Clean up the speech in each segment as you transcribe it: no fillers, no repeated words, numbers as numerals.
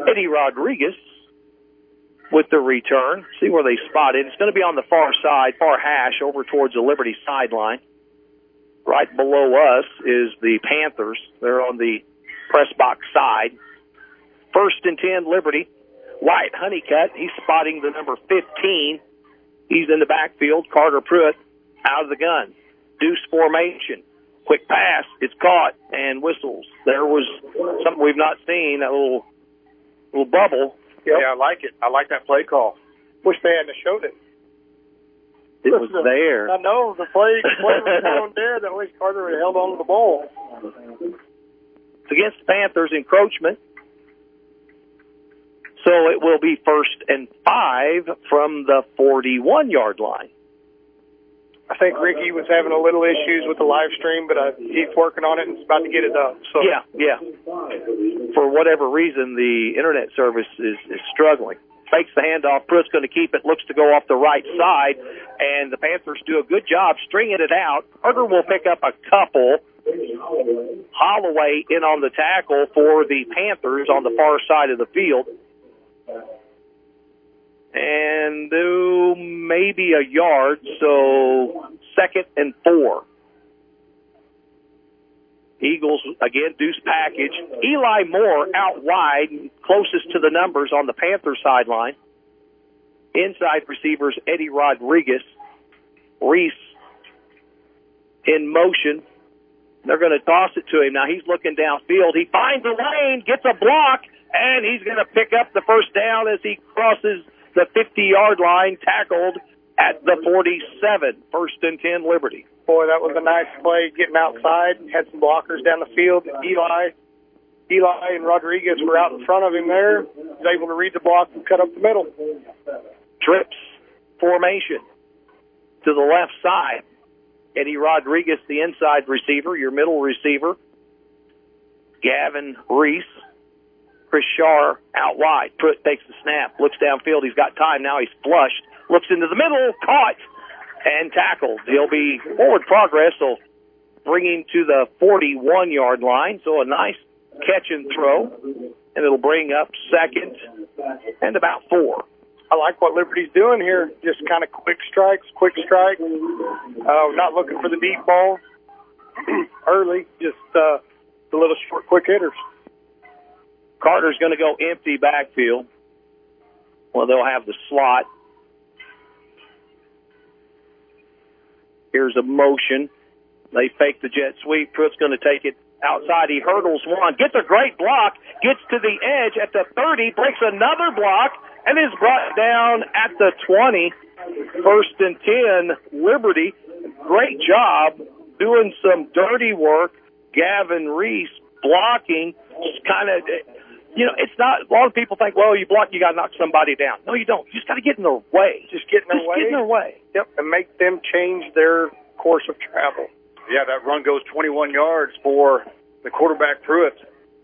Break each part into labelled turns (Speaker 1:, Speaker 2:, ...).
Speaker 1: Eddie Rodriguez with the return. See where they spot it. It's going to be on the far side, far hash, over towards the Liberty sideline. Right below us is the Panthers. They're on the press box side. 1st and 10, Liberty. Wyatt Honeycutt, he's spotting the number 15. He's in the backfield. Carter Pruitt out of the gun. Deuce formation. Quick pass. It's caught and whistles. There was something we've not seen, that little bubble.
Speaker 2: Yep. Yeah, I like it. I like that play call. Wish they hadn't showed it.
Speaker 1: It was there.
Speaker 2: I know. The play was down there. That way Carter had held on to the ball.
Speaker 1: It's against the Panthers encroachment. So it will be 1st and 5 from the 41-yard line.
Speaker 2: I think Ricky was having a little issues with the live stream, but he's working on it and is about to get it done. So.
Speaker 1: Yeah. For whatever reason, the internet service is struggling. Fakes the handoff. Pruitt's going to keep it. Looks to go off the right side, and the Panthers do a good job stringing it out. Carter will pick up a couple. Holloway in on the tackle for the Panthers on the far side of the field. And do maybe a yard, so 2nd and 4. Eagles, again, deuce package. Eli Moore out wide, closest to the numbers on the Panther sideline. Inside receivers, Eddie Rodriguez. Reese in motion. They're going to toss it to him. Now he's looking downfield. He finds a lane, gets a block, and he's going to pick up the first down as he crosses the 50-yard line, tackled at the 47. 1st and 10, Liberty.
Speaker 2: Boy, that was a nice play, getting outside. Had some blockers down the field. Eli and Rodriguez were out in front of him there. He was able to read the block and cut up the middle.
Speaker 1: Trips formation to the left side. Eddie Rodriguez, the inside receiver, your middle receiver. Gavin Reese. Chris Shar out wide. Pruitt takes the snap, looks downfield. He's got time now. He's flushed. Looks into the middle, caught, and tackled. He'll be forward progress, so bringing to the 41-yard line. So a nice catch and throw, and it'll bring up 2nd and about 4.
Speaker 2: I like what Liberty's doing here. Just kind of quick strike. Not looking for the deep ball early. Just the little short, quick hitters.
Speaker 1: Carter's going to go empty backfield. Well, they'll have the slot. Here's a motion. They fake the jet sweep. Pruitt's going to take it outside. He hurdles one, gets a great block, gets to the edge at the 30, breaks another block, and is brought down at the 20. 1st and 10, Liberty. Great job doing some dirty work. Gavin Reese blocking. Kind of, it's not, a lot of people think, well, you block, you got to knock somebody down. No, you don't. You just got to get in their way.
Speaker 2: Just get in their way. Yep, and make them change their course of travel. Yeah, that run goes 21 yards for the quarterback, Pruitt.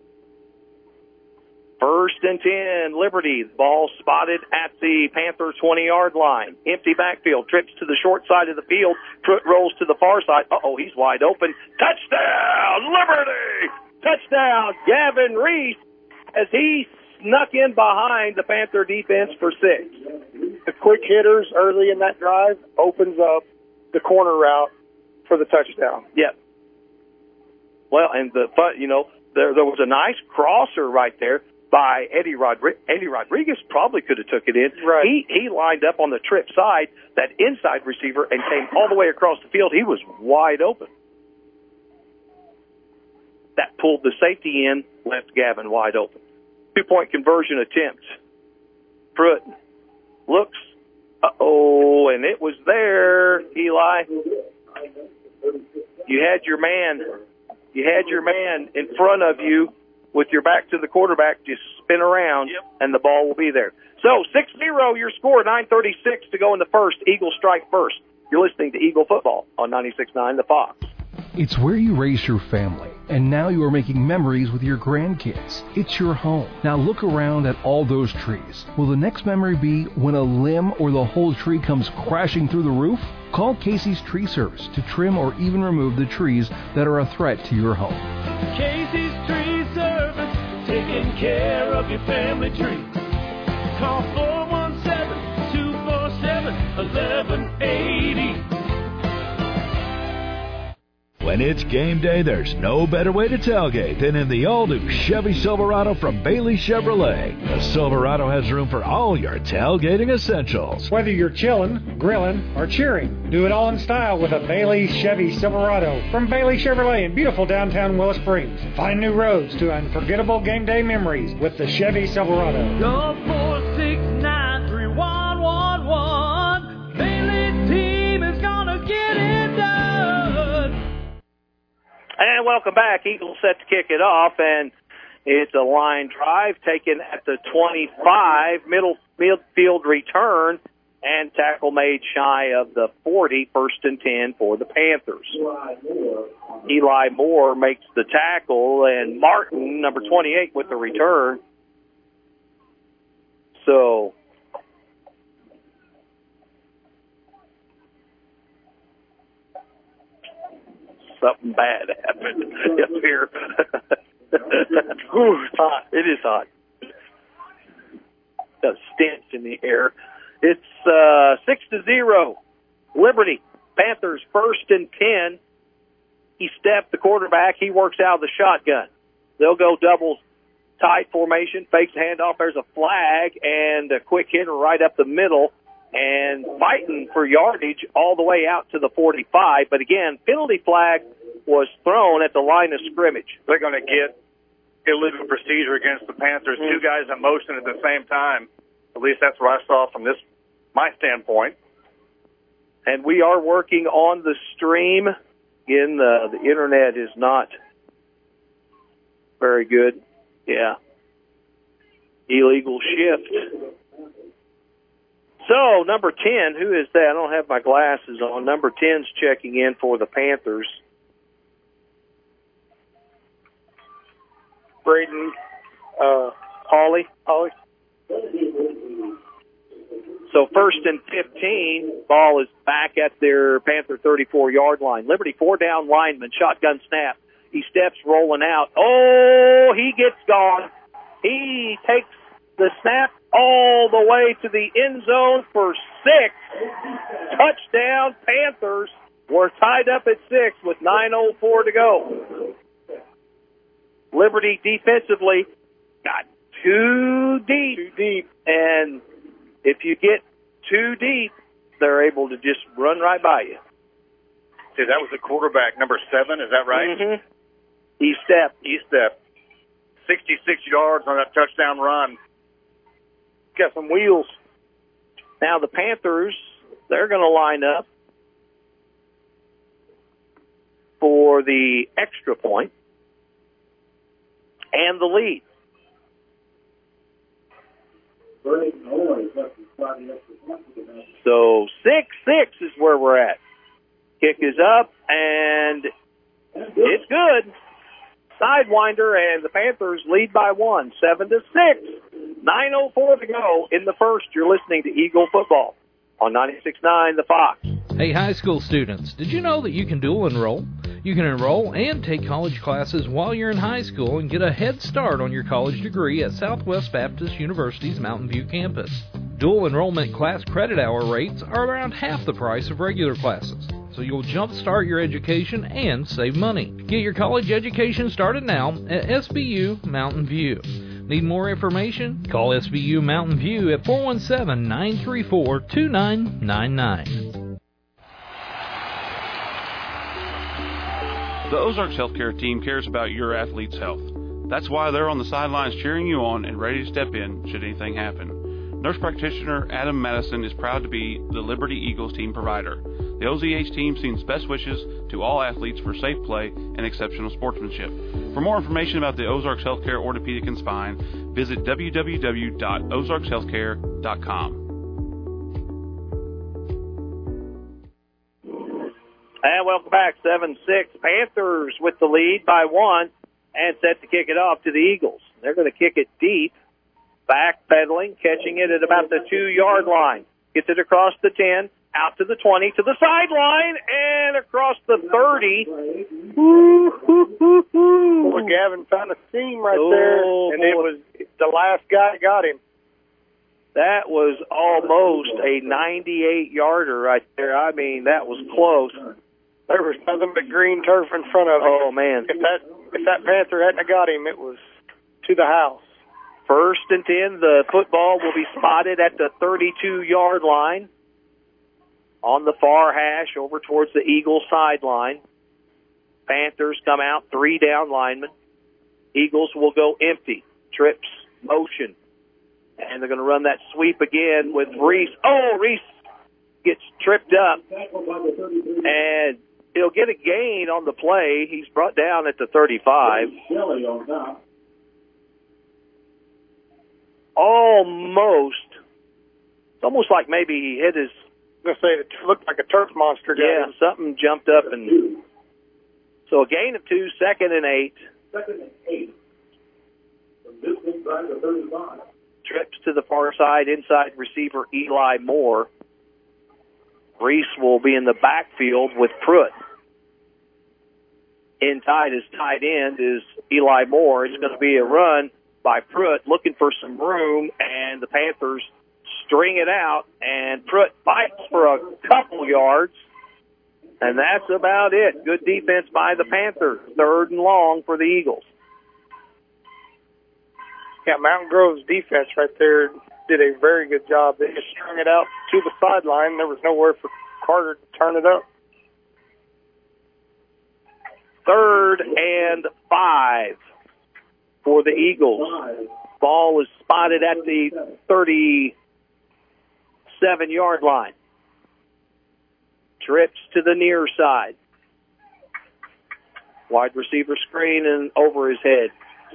Speaker 1: 1st and 10, Liberty. Ball spotted at the Panther 20-yard line. Empty backfield. Trips to the short side of the field. Pruitt rolls to the far side. He's wide open. Touchdown, Liberty! Touchdown, Gavin Reese, as he snuck in behind the Panther defense for 6.
Speaker 2: The quick hitters early in that drive opens up the corner route for the touchdown.
Speaker 1: Yep. Well, and there was a nice crosser right there by Eddie Rodriguez. Eddie Rodriguez probably could have took it in.
Speaker 2: Right.
Speaker 1: He lined up on the trip side, that inside receiver, and came all the way across the field. He was wide open. That pulled the safety in, left Gavin wide open. 2-point conversion attempt. Pruitt looks. And it was there, Eli. You had your man in front of you with your back to the quarterback. Just spin around, and the ball will be there. So 6-0 your score, 9:36 to go in the first. Eagles strike first. You're listening to Eagle Football on 96.9 The Fox.
Speaker 3: It's where you raise your family, and now you are making memories with your grandkids. It's your home. Now look around at all those trees. Will the next memory be when a limb or the whole tree comes crashing through the roof? Call Casey's Tree Service to trim or even remove the trees that are a threat to your home.
Speaker 4: Casey's Tree Service, taking taking care of your family tree. Call 417-247-1180.
Speaker 5: When it's game day, there's no better way to tailgate than in the all-new Chevy Silverado from Bailey Chevrolet. The Silverado has room for all your tailgating essentials.
Speaker 6: Whether you're chilling, grilling, or cheering, do it all in style with a Bailey Chevy Silverado from Bailey Chevrolet in beautiful downtown Willow Springs. Find new roads to unforgettable game day memories with the Chevy Silverado.
Speaker 4: Go 469-3111. Bailey team is gonna get it done.
Speaker 1: And welcome back. Eagles set to kick it off, and it's a line drive taken at the 25, midfield return, and tackle made shy of the 40, 1st and 10 for the Panthers. Eli Moore makes the tackle, and Martin, number 28, with the return. So something bad happened up here. Ooh, it's hot. It is hot. A stench in the air. It's 6-0. Liberty. Panthers 1st and 10. He stepped the quarterback. He works out of the shotgun. They'll go double tight formation, fakes the handoff. There's a flag and a quick hitter right up the middle, and fighting for yardage all the way out to the 45. But again, penalty flag was thrown at the line of scrimmage.
Speaker 7: They're going to get illegal procedure against the Panthers. Two guys in motion at the same time. At least that's what I saw from my standpoint.
Speaker 1: And we are working on the stream. Again, the internet is not very good. Yeah. Illegal shift. So, number 10, who is that? I don't have my glasses on. Number 10's checking in for the Panthers.
Speaker 2: Braden
Speaker 1: Hawley. So 1st and 15, ball is back at their Panther 34-yard line. Liberty 4-down lineman, shotgun snap. He steps rolling out. Oh, he gets gone. He takes the snap all the way to the end zone for 6. Touchdown, Panthers. We're tied up at 6 with 9:04 to go. Liberty defensively got too deep. And if you get too deep, they're able to just run right by you.
Speaker 7: See, that was the quarterback, number 7, is that right?
Speaker 1: Mm-hmm. He stepped.
Speaker 7: 66 yards on that touchdown run.
Speaker 1: Got some wheels. Now the Panthers, they're going to line up for the extra point and the lead. So 6-6 is where we're at. Kick is up, and it's good. Sidewinder, and the Panthers lead by 1, 7-6. 9:04 to go in the first. You're listening to Eagle Football on 96.9 The Fox.
Speaker 8: Hey, high school students, did you know that you can dual enroll? You can enroll and take college classes while you're in high school and get a head start on your college degree at Southwest Baptist University's Mountain View campus. Dual enrollment class credit hour rates are around half the price of regular classes, so you'll jumpstart your education and save money. Get your college education started now at SBU Mountain View. Need more information? Call SBU Mountain View at 417-934-2999.
Speaker 9: The Ozarks Healthcare team cares about your athlete's health. That's why they're on the sidelines cheering you on and ready to step in should anything happen. Nurse practitioner Adam Madison is proud to be the Liberty Eagles team provider. The OZH team sends best wishes to all athletes for safe play and exceptional sportsmanship. For more information about the Ozarks Healthcare Orthopedic and Spine, visit www.ozarkshealthcare.com.
Speaker 1: And welcome back, 7-6. Panthers with the lead by 1 and set to kick it off to the Eagles. They're going to kick it deep, backpedaling, catching it at about the 2-yard line. Gets it across the 10, out to the 20, to the sideline, and across the 30.
Speaker 2: Boy, Gavin found a seam right there, and it was the last guy got him.
Speaker 1: That was almost a 98-yarder right there. I mean, that was close.
Speaker 2: There was nothing but green turf in front of him.
Speaker 1: Oh, man.
Speaker 2: If that Panther hadn't got him, it was to the house.
Speaker 1: 1st and 10, the football will be spotted at the 32-yard line on the far hash over towards the Eagles sideline. Panthers come out, 3 down linemen. Eagles will go empty. Trips, motion. And they're going to run that sweep again with Reese. Oh, Reese gets tripped up. And he'll get a gain on the play. He's brought down at the 35. Almost. It's almost like maybe he hit his...
Speaker 2: I was going to say, it looked like a turf monster.
Speaker 1: Yeah, something jumped up. And so a gain of 2, 2nd and 8. Trips to the far side, inside receiver Eli Moore. Reese will be in the backfield with Pruitt. Inside his tight end is Eli Moore. It's going to be a run by Pruitt looking for some room, and the Panthers string it out, and Pruitt fights for a couple yards, and that's about it. Good defense by the Panthers. 3rd and long for the Eagles.
Speaker 2: Yeah, Mountain Grove's defense right there did a very good job. They just strung it out to the sideline. There was nowhere for Carter to turn it up.
Speaker 1: 3rd and 5 for the Eagles. Ball is spotted at the 37-yard line. Trips to the near side. Wide receiver screen and over his head.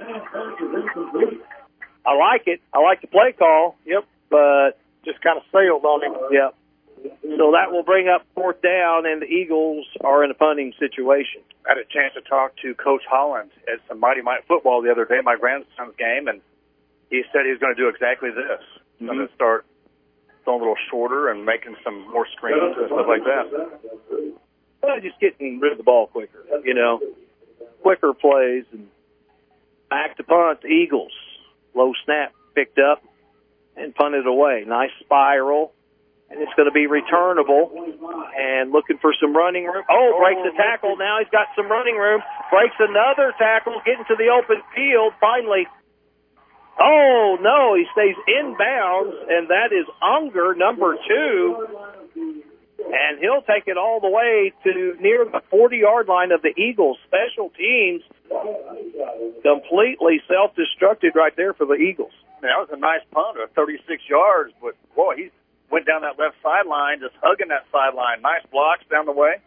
Speaker 1: I like it. I like the play call.
Speaker 2: Yep.
Speaker 1: But
Speaker 2: just kind of sailed on him.
Speaker 1: Yep. So that will bring up 4th down, and the Eagles are in a punting situation.
Speaker 7: I had a chance to talk to Coach Holland at some Mighty Might football the other day, my grandson's game, and he said he's going to do exactly this. He's going to start throwing a little shorter and making some more screens and stuff like that.
Speaker 1: Well, just getting rid of the ball quicker, quicker plays. And back to punt, the Eagles. Low snap picked up and punted away. Nice spiral. And it's going to be returnable and looking for some running room. Oh, breaks a tackle. Now he's got some running room. Breaks another tackle, getting to the open field. Finally. Oh, no, he stays inbounds, and that is Unger, number 2. And he'll take it all the way to near the 40-yard line of the Eagles. Special teams completely self-destructed right there for the Eagles.
Speaker 7: That was a nice punt of 36 yards, but, boy, he went down that left sideline, just hugging that sideline. Nice blocks down the way.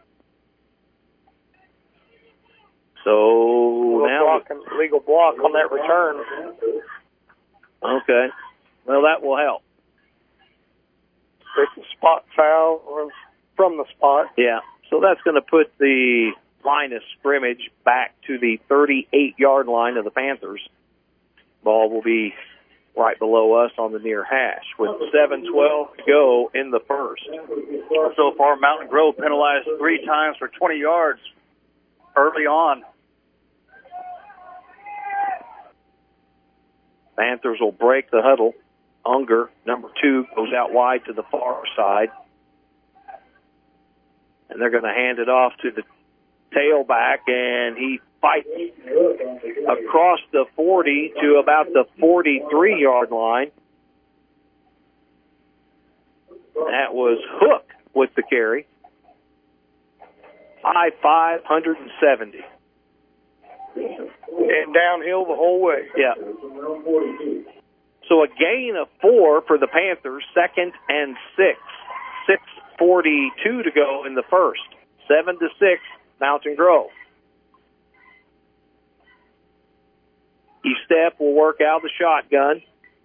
Speaker 1: So now
Speaker 2: legal block on that return.
Speaker 1: Okay. Well, that will help.
Speaker 2: It's a spot foul or from the spot.
Speaker 1: Yeah. So that's going to put the line of scrimmage back to the 38-yard line of the Panthers. Ball will be right below us on the near hash with 7:12 to go in the first.
Speaker 7: So far, Mountain Grove penalized 3 times for 20 yards early on.
Speaker 1: Panthers will break the huddle. Unger, number 2, goes out wide to the far side. And they're going to hand it off to the tailback, and he fights across the 40 to about the 43-yard line. That was Hook with the carry. 5'5", 170.
Speaker 2: And downhill the whole way.
Speaker 1: Yeah. So a gain of 4 for the Panthers, 2nd and 6. 6:42 to go in the first. 7-6, Mountain Grove. E-step will work out the shotgun.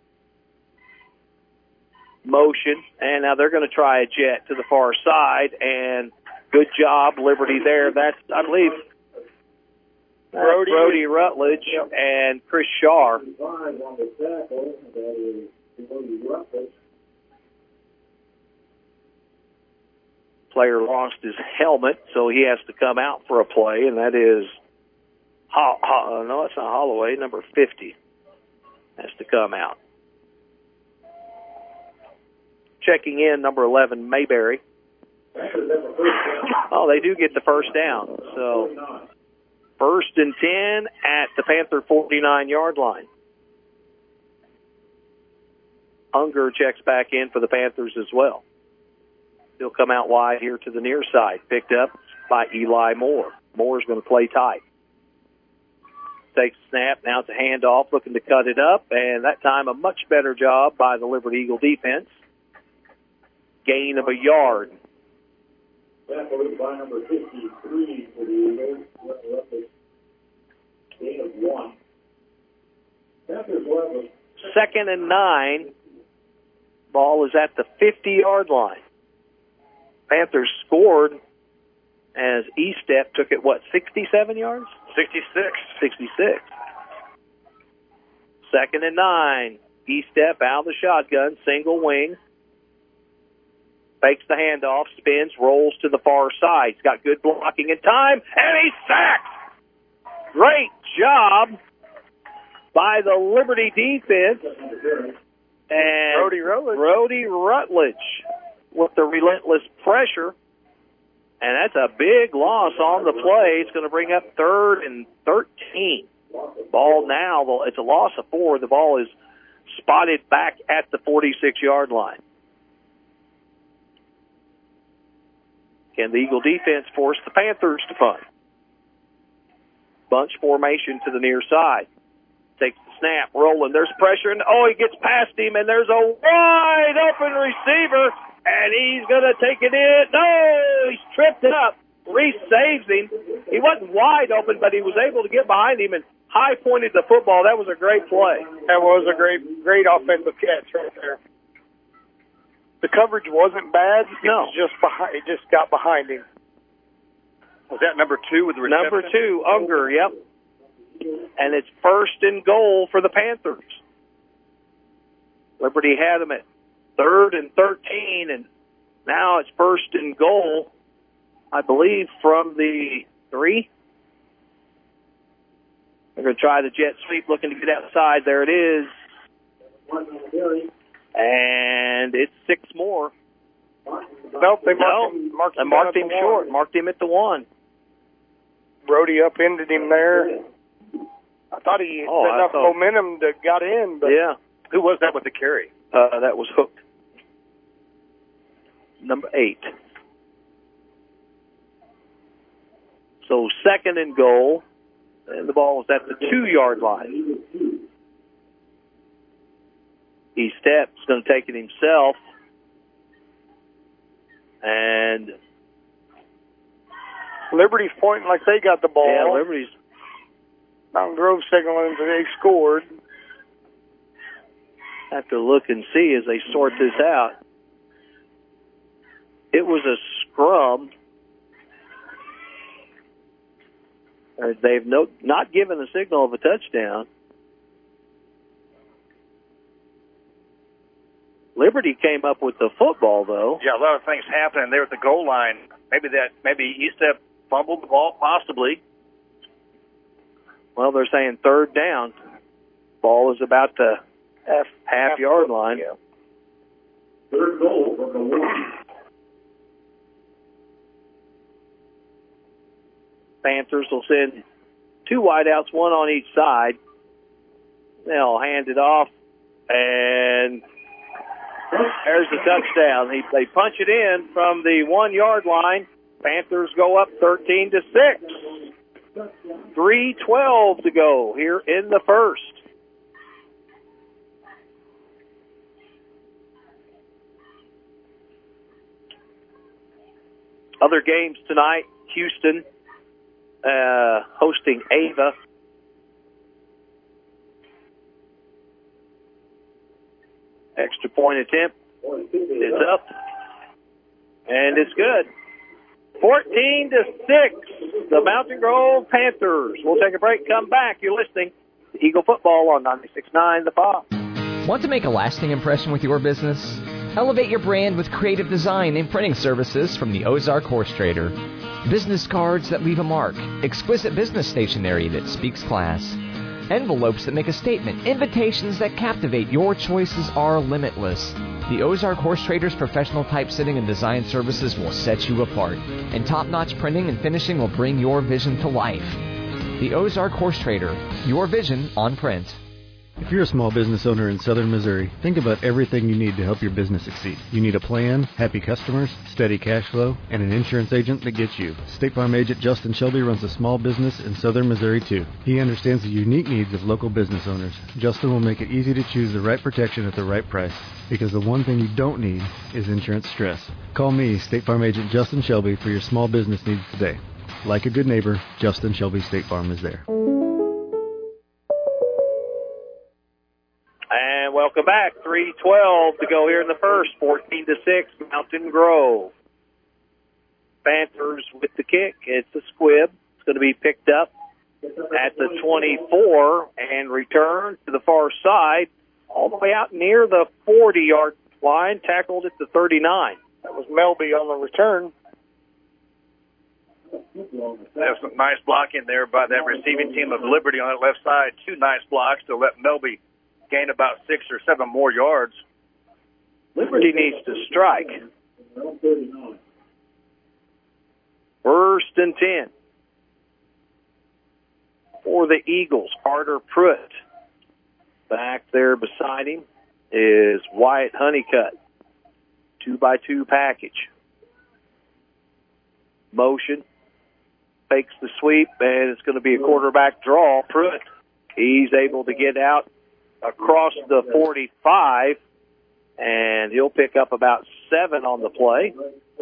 Speaker 1: Motion, and now they're going to try a jet to the far side, and good job, Liberty there. That's, I believe, Brody Rutledge and Chris Shaw. Player lost his helmet, so he has to come out for a play, and that is, no, it's not Holloway, number 50 has to come out. Checking in, number 11, Mayberry. Oh, they do get the first down. So, 1st and 10 at the Panther 49-yard line. Unger checks back in for the Panthers as well. He'll come out wide here to the near side, picked up by Eli Moore. Moore's going to play tight. Takes a snap, now it's a handoff, looking to cut it up, and that time a much better job by the Liberty Eagle defense. Gain of a yard.
Speaker 10: Tackled by number 53 for the Eagles. Gain of 1. Panthers will have a
Speaker 1: 2nd and 9. Ball is at the 50-yard line. Panthers scored as Estep took it, 67 yards? 66. 2nd and 9. Estep out of the shotgun, single wing. Fakes the handoff, spins, rolls to the far side. He's got good blocking in time, and he's sacked! Great job by the Liberty defense. And Brody Rutledge with the relentless pressure. And that's a big loss on the play. It's going to bring up 3rd and 13. Ball now, it's a loss of 4. The ball is spotted back at the 46-yard line. Can the Eagle defense force the Panthers to punt? Bunch formation to the near side. Takes the snap, rolling. There's pressure, and he gets past him, and there's a wide open receiver, and he's going to take it in. No, he's tripped up. Reese saves him. He wasn't wide open, but he was able to get behind him and high pointed the football. That was a great play.
Speaker 2: That was a great offensive catch right there. The coverage wasn't bad.
Speaker 1: No.
Speaker 2: It just got behind him.
Speaker 7: Was that number 2 with the reception?
Speaker 1: Number 2, Unger, yep. And it's 1st and goal for the Panthers. Liberty had them at 3rd and 13, and now it's 1st and goal, I believe, from the 3. They're going to try the jet sweep, looking to get outside. There it is. And it's 6 more.
Speaker 2: Nope, they marked him
Speaker 1: short. Marked him at the 1.
Speaker 2: Brody upended him there. I thought he had enough momentum to got in. But
Speaker 1: yeah.
Speaker 7: Who was that with the carry?
Speaker 1: That was Hook. Number 8. So 2nd and goal. And the ball is at the 2-yard line. Estep's going to take it himself. And
Speaker 2: Liberty's pointing like they got the ball.
Speaker 1: Yeah, Liberty's.
Speaker 2: Mountain Grove signaling that they scored.
Speaker 1: Have to look and see as they sort this out. It was a scrum. They've not given a signal of a touchdown. Liberty came up with the football, though.
Speaker 7: Yeah, a lot of things happening there at the goal line. Maybe Estep fumbled the ball, possibly.
Speaker 1: Well, they're saying 3rd down. Ball is about the half-yard line.
Speaker 10: Yeah. 3rd goal from the 1.
Speaker 1: Panthers will send 2 wideouts, 1 on each side. They'll hand it off, and there's the touchdown. They punch it in from the 1-yard line. Panthers go up 13-6. 3:12 to go here in the first. Other games tonight, Houston hosting Ava. Extra point attempt. It's up. And it's good. 14-6. The Mountain Grove Panthers. We'll take a break, come back. You're listening to Eagle Football on 96.9 The Pop.
Speaker 11: Want to make a lasting impression with your business? Elevate your brand with creative design and printing services from the Ozark Horse Trader. Business cards that leave a mark, exquisite business stationery that speaks class, envelopes that make a statement, invitations that captivate. Your choices are limitless. The Ozark Horse Trader's professional typesetting and design services will set you apart, and top-notch printing and finishing will bring your vision to life. The Ozark Horse Trader, your vision on print.
Speaker 12: If you're a small business owner in southern Missouri, think about everything you need to help your business succeed. You need a plan, happy customers, steady cash flow, and an insurance agent that gets you. State Farm agent Justin Shelby runs a small business in southern Missouri too. He understands the unique needs of local business owners. Justin will make it easy to choose the right protection at the right price, because the one thing you don't need is insurance stress. Call me, State Farm agent Justin Shelby, for your small business needs today. Like a good neighbor, Justin Shelby State Farm is there.
Speaker 1: And welcome back. 3:12 to go here in the first. 14-6, Mountain Grove. Panthers with the kick. It's a squib. It's going to be picked up at the 24 and returned to the far side, all the way out near the 40-yard line, tackled at the 39.
Speaker 2: That was Melby on the return.
Speaker 7: There's some nice blocking there by that receiving team of Liberty on that left side. Two nice blocks to let Melby gain about 6 or 7 more yards.
Speaker 1: Liberty needs to strike. First and 10 for the Eagles. Carter Pruitt. Back there beside him is Wyatt Honeycutt. 2x2 package. Motion. Fakes the sweep, and it's going to be a quarterback draw. Pruitt, he's able to get out across the 45, and he'll pick up about 7 on the play.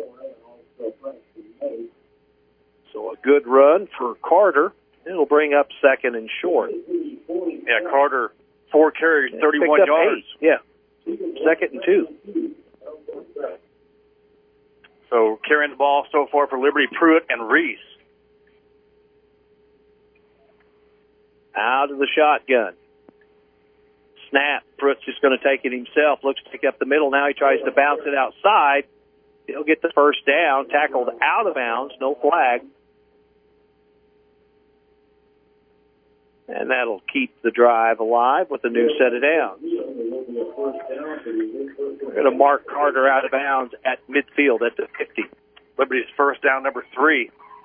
Speaker 1: So a good run for Carter. It'll bring up second and short.
Speaker 7: Yeah, Carter, 4 carries, 31 yards.
Speaker 1: 8. Yeah, second and 2.
Speaker 7: So carrying the ball so far for Liberty, Pruitt and Reese.
Speaker 1: Out of the shotgun. Snap. Pruitt's just going to take it himself. Looks to pick up the middle. Now he tries to bounce it outside. He'll get the first down. Tackled out of bounds. No flag. And that'll keep the drive alive with a new set of downs. We're going to mark Carter out of bounds at midfield at the 50.
Speaker 7: Liberty's first down, number 3.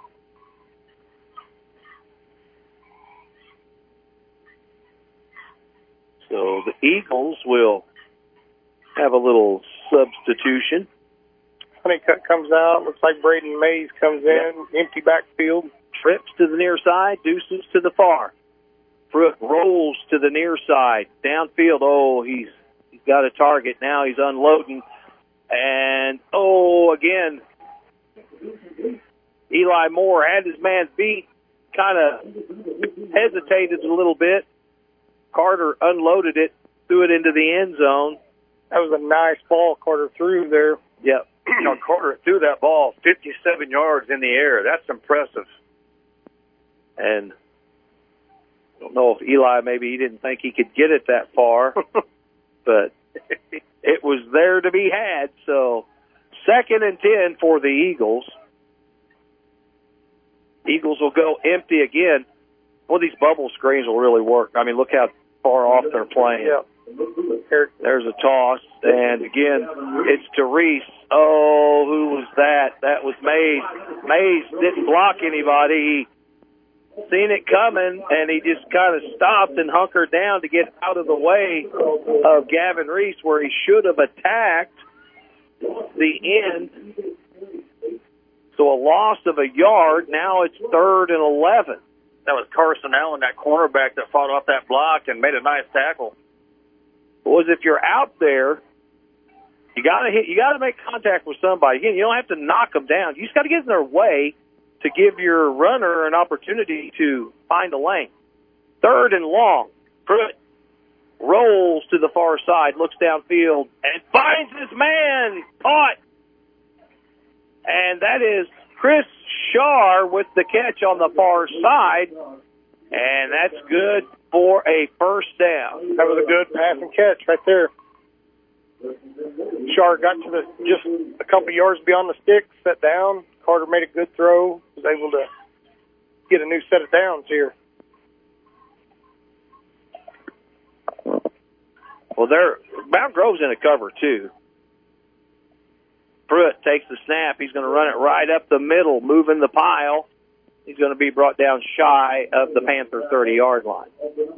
Speaker 1: So the Eagles will have a little substitution.
Speaker 2: Honeycutt comes out. Looks like Braden Mays comes in. Empty backfield.
Speaker 1: Trips to the near side. Deuces to the far. Pruitt rolls to the near side. Downfield. Oh, he's got a target. Now he's unloading. And, again, Eli Moore had his man beat. Kind of hesitated a little bit. Carter unloaded it, threw it into the end zone.
Speaker 2: That was a nice ball Carter threw there.
Speaker 1: Yep.
Speaker 7: Carter threw that ball 57 yards in the air. That's impressive.
Speaker 1: And I don't know if Eli, maybe he didn't think he could get it that far, but it was there to be had. So 2nd and 10 for the Eagles. Eagles will go empty again. Well, these bubble screens will really work. I mean, look how far off they're playing.
Speaker 2: Yeah.
Speaker 1: There's a toss, and again, it's to Reese. Oh, who was that? That was Mays. Mays didn't block anybody. He seen it coming, and he just kind of stopped and hunkered down to get out of the way of Gavin Reese, where he should have attacked the end. So a loss of a yard. Now it's 3rd and 11.
Speaker 7: That was Carson Allen, that cornerback that fought off that block and made a nice tackle.
Speaker 1: Was if you're out there, you got to make contact with somebody. Again, you don't have to knock them down. You just got to get in their way to give your runner an opportunity to find a lane. 3rd and long. Pruitt rolls to the far side, looks downfield, and finds his man. Caught. And that is Chris Shar with the catch on the far side. And that's good for a first down.
Speaker 2: That was a good pass and catch right there. Char got to just a couple yards beyond the stick, set down. Carter made a good throw, was able to get a new set of downs here.
Speaker 1: Well, Mount Grove's in a cover, too. Pruitt takes the snap. He's going to run it right up the middle, moving the pile. He's going to be brought down shy of the Panther 30-yard line.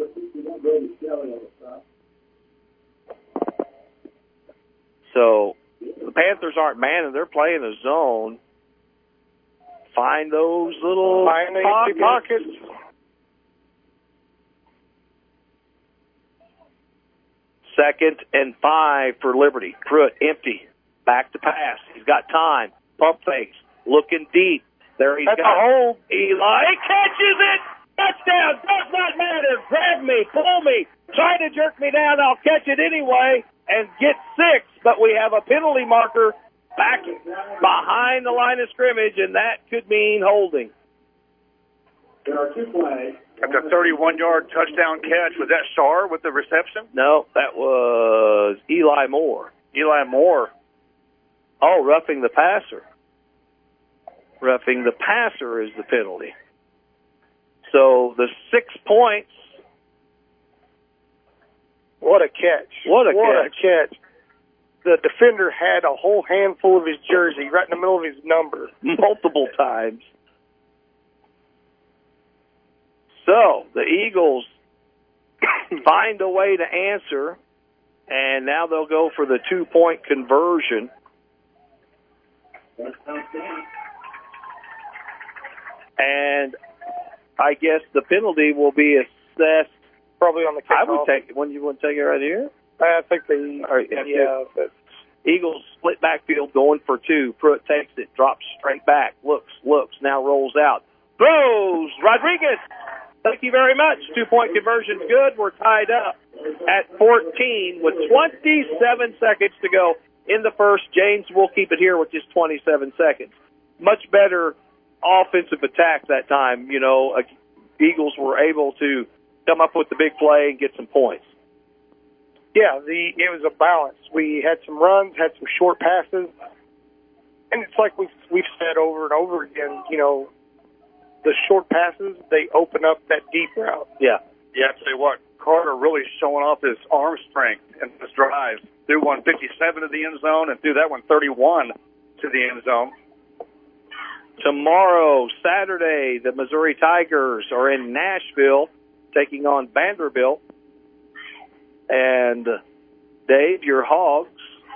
Speaker 1: So the Panthers aren't manning. They're playing a zone. Find those little pockets. Second and 5 for Liberty. Pruitt empty. Back to pass. He's got time. Pump fakes. Looking deep. There he's got a hole. Eli catches it. Touchdown. Does not matter. Grab me. Pull me. Try to jerk me down. I'll catch it anyway and get 6. But we have a penalty marker back behind the line of scrimmage, and that could mean holding.
Speaker 10: There are 2 flags.
Speaker 7: That's a 31-yard touchdown catch. Was that Shar with the reception?
Speaker 1: No, that was Eli Moore.
Speaker 7: Eli Moore.
Speaker 1: Oh, roughing the passer. Roughing the passer is the penalty. So the 6 points.
Speaker 2: What a catch.
Speaker 1: What a catch.
Speaker 2: The defender had a whole handful of his jersey right in the middle of his number.
Speaker 1: Multiple times. So the Eagles find a way to answer, and now they'll go for the 2-point conversion. And I guess the penalty will be assessed.
Speaker 2: Probably on the kickoff.
Speaker 1: I would take it. When you want to take it right here?
Speaker 2: I think they,
Speaker 1: But Eagles split backfield going for 2. Pruitt takes it, drops straight back, looks, now rolls out. Throws! Rodriguez! Thank you very much. 2-point conversion's good. We're tied up at 14 with 27 seconds to go in the first. James will keep it here with just 27 seconds. Much better offensive attack that time. You know, Eagles were able to come up with the big play and get some points.
Speaker 2: Yeah, it was a balance. We had some runs, had some short passes, and it's like we've said over and over again, you know, the short passes, they open up that deep route.
Speaker 1: Yeah.
Speaker 7: Yeah, I tell you what, Carter really showing off his arm strength in this drive. Threw 157 to the end zone and threw that 131 to the end zone.
Speaker 1: Tomorrow, Saturday, the Missouri Tigers are in Nashville taking on Vanderbilt. And, Dave, your Hogs,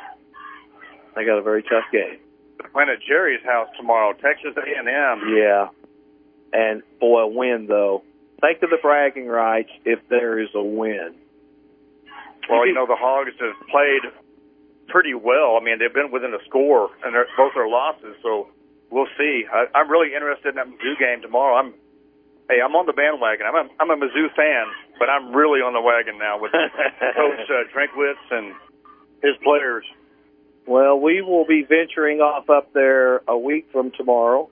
Speaker 1: they got a very tough game.
Speaker 7: They're playing at Jerry's house tomorrow, Texas A&M.
Speaker 1: Yeah. And, boy, a win, though. Think of the bragging rights if there is a win.
Speaker 7: Well, you know, the Hogs have played pretty well. I mean, they've been within a score, and both are losses, so we'll see. I'm really interested in that Mizzou game tomorrow. I'm on the bandwagon. I'm a Mizzou fan, but I'm really on the wagon now with Coach Drinkwitz and his players.
Speaker 1: Well, we will be venturing off up there a week from tomorrow.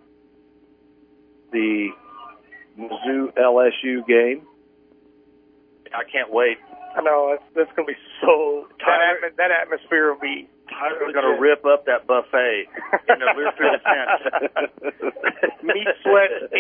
Speaker 1: The Mizzou LSU game.
Speaker 7: I can't wait.
Speaker 2: I know, that's going to be so... That atmosphere will be...
Speaker 7: Tyler's going to rip up that buffet in the Learfield tent.
Speaker 2: Meat, sweat,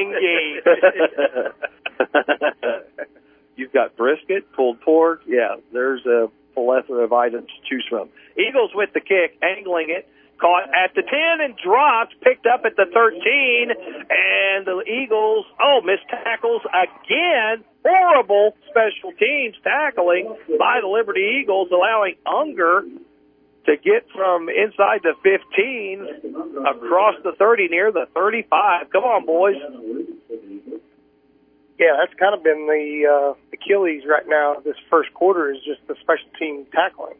Speaker 2: engaged.
Speaker 1: You've got brisket, pulled pork. Yeah, there's a plethora of items to choose from. Eagles with the kick, angling it. Caught at the 10 and dropped, picked up at the 13, and the Eagles, missed tackles again. Horrible special teams tackling by the Liberty Eagles, allowing Unger to get from inside the 15 across the 30 near the 35. Come on, boys.
Speaker 2: Yeah, that's kind of been the Achilles right now this first quarter is just the special team tackling.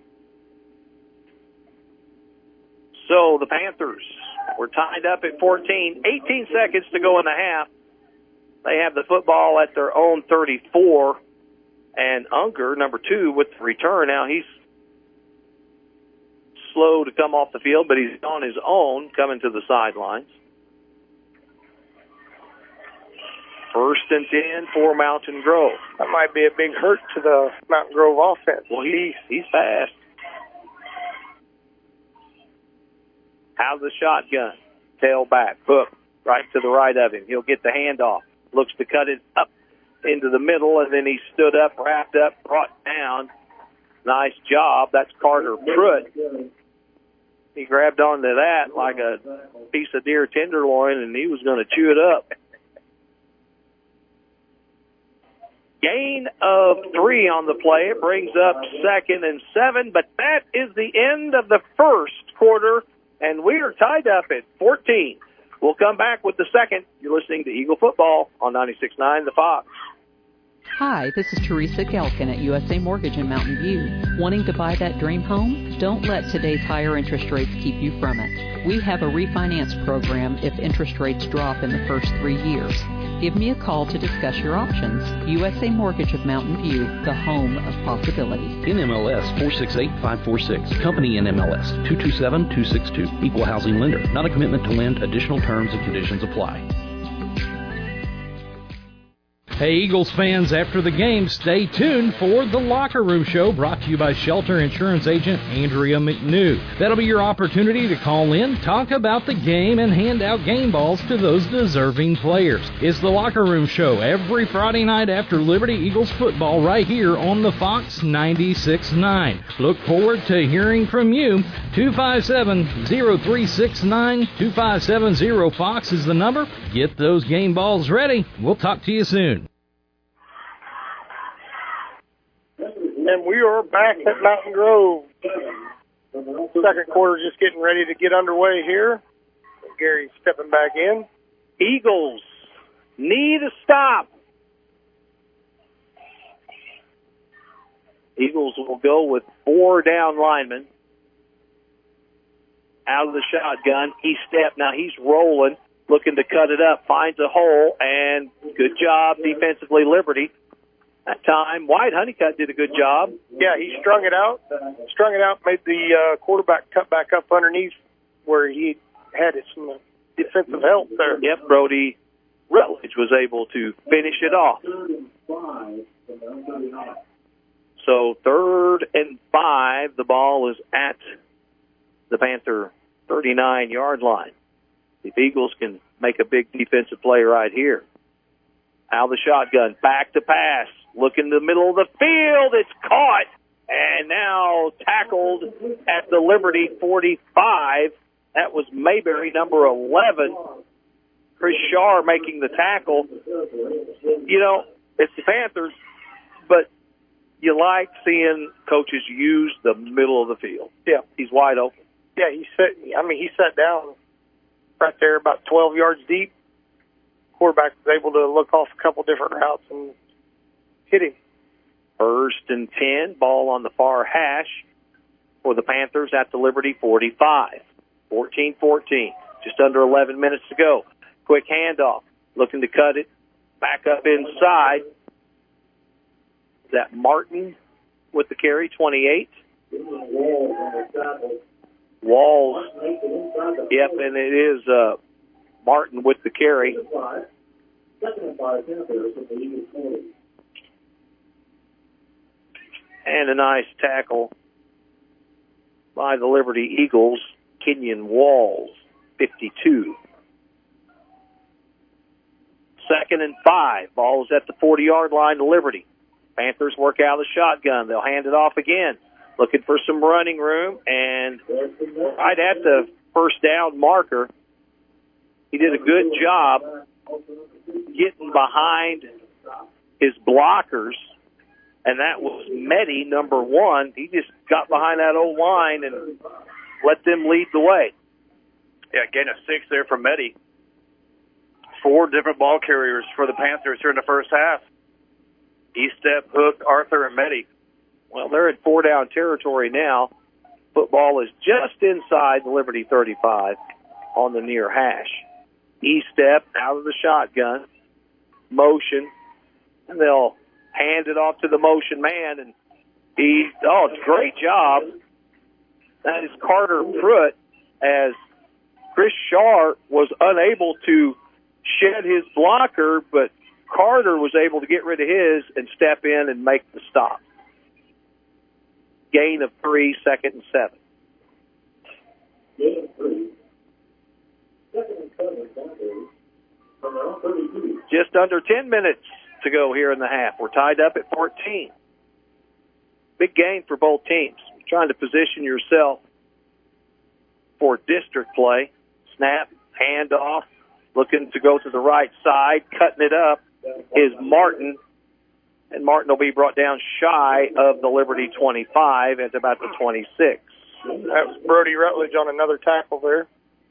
Speaker 1: So the Panthers were tied up at 14, 18 seconds to go in the half. They have the football at their own 34, and Unger, number 2, with the return. Now he's slow to come off the field, but he's on his own coming to the sidelines. 1st and 10 for Mountain Grove.
Speaker 2: That might be a big hurt to the Mountain Grove offense.
Speaker 1: Well, he's fast. out of the shotgun, tail back, hook right to the right of him. He'll get the handoff, looks to cut it up into the middle, and then he stood up, wrapped up, brought down. Nice job. That's Carter Pruitt. He grabbed onto that like a piece of deer tenderloin, and he was going to chew it up. Gain of 3 on the play. It brings up 2nd and 7, but that is the end of the first quarter, and we are tied up at 14. We'll come back with the second. You're listening to Eagle Football on 96.9 The Fox.
Speaker 13: Hi, this is Teresa Gelkin at USA Mortgage in Mountain View. Wanting to buy that dream home? Don't let today's higher interest rates keep you from it. We have a refinance program if interest rates drop in the first 3 years. Give me a call to discuss your options. USA Mortgage of Mountain View, the home of possibilities.
Speaker 14: NMLS 468546. Company NMLS 227262. Equal housing lender. Not a commitment to lend. Additional terms and conditions apply.
Speaker 8: Hey, Eagles fans, after the game, stay tuned for The Locker Room Show, brought to you by Shelter Insurance Agent Andrea McNew. That'll be your opportunity to call in, talk about the game, and hand out game balls to those deserving players. It's The Locker Room Show every Friday night after Liberty Eagles football right here on the Fox 96.9. Look forward to hearing from you. 257-0369, 2570-FOX is the number. Get those game balls ready. We'll talk to you soon.
Speaker 2: And we are back at Mountain Grove. Second quarter just getting ready to get underway here. Gary stepping back in.
Speaker 1: Eagles need a stop. Eagles will go with 4 down linemen. Out of the shotgun. He stepped. Now he's rolling, looking to cut it up. Finds a hole, and good job defensively, Liberty. That time, White Honeycutt did a good job.
Speaker 2: Yeah, he strung it out, made the quarterback cut back up underneath where he had some defensive help there.
Speaker 1: Yep, Brody Rutledge was able to finish it off. So 3rd and 5, the ball is at the Panther 39-yard line. The Eagles can make a big defensive play right here. Out of the shotgun, back to pass. Look in the middle of the field. It's caught. And now tackled at the Liberty 45. That was Mayberry, number 11. Chris Shaw making the tackle. You know, it's the Panthers, but you like seeing coaches use the middle of the field.
Speaker 2: Yeah.
Speaker 1: He's wide open.
Speaker 2: Yeah, he sat down right there about 12 yards deep. Quarterback was able to look off a couple different routes and hit him.
Speaker 1: 1st and 10, ball on the far hash for the Panthers at the Liberty 45. 14-14, just under 11 minutes to go. Quick handoff, looking to cut it back up inside. Is that Martin with the carry, 28? Walls. Yep, and it is Martin with the carry. And a nice tackle by the Liberty Eagles, Kenyon Walls, 52. 2nd and 5. Ball is at the 40-yard line to Liberty. Panthers work out of the shotgun. They'll hand it off again. Looking for some running room, and right at the first down marker, he did a good job getting behind his blockers, and that was Meddy, number 1. He just got behind that old line and let them lead the way.
Speaker 7: Yeah, gain of 6 there from Meddy. 4 different ball carriers for the Panthers here in the first half. E-Step, Hook, Arthur, and Meddy.
Speaker 1: Well, they're in 4-down territory now. Football is just inside the Liberty 35 on the near hash. E-Step out of the shotgun, motion, and they'll hand it off to the motion man, and it's a great job. That is Carter Pruitt, as Chris Shaw was unable to shed his blocker, but Carter was able to get rid of his and step in and make the stop. Gain of 3, 2nd and 7. Just under 10 minutes to go here in the half. We're tied up at 14. Big game for both teams. Trying to position yourself for district play. Snap, handoff, looking to go to the right side. Cutting it up is Martin. And Martin will be brought down shy of the Liberty 25 at about the 26.
Speaker 2: That was Brody Rutledge on another tackle there.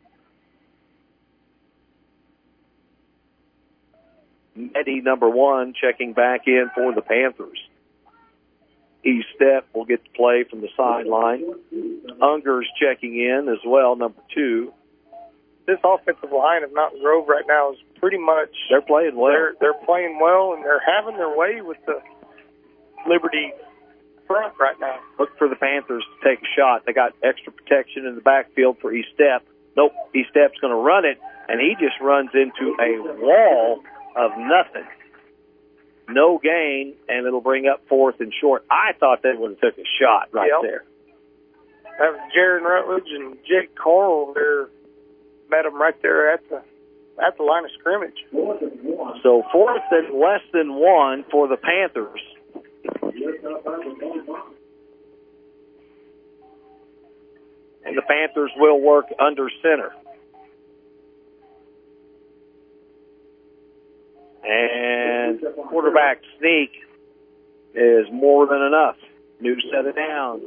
Speaker 1: Eddie, number 1, checking back in for the Panthers. E-Step will get to play from the sideline. Unger's checking in as well, number 2.
Speaker 2: This offensive line of Mountain Grove right now is pretty much...
Speaker 1: They're playing well.
Speaker 2: They're playing well, and they're having their way with the Liberty front right now.
Speaker 1: Look for the Panthers to take a shot. They got extra protection in the backfield for E-Step. Nope, E-Step's going to run it, and he just runs into a wall of nothing. No gain, and it'll bring up 4th and short. I thought they would have took a shot right there.
Speaker 2: That was Jaron Rutledge and Jake Carl there. Met him right there at the line of scrimmage.
Speaker 1: So 4th and less than 1 for the Panthers. And the Panthers will work under center. And quarterback sneak is more than enough. New set of downs.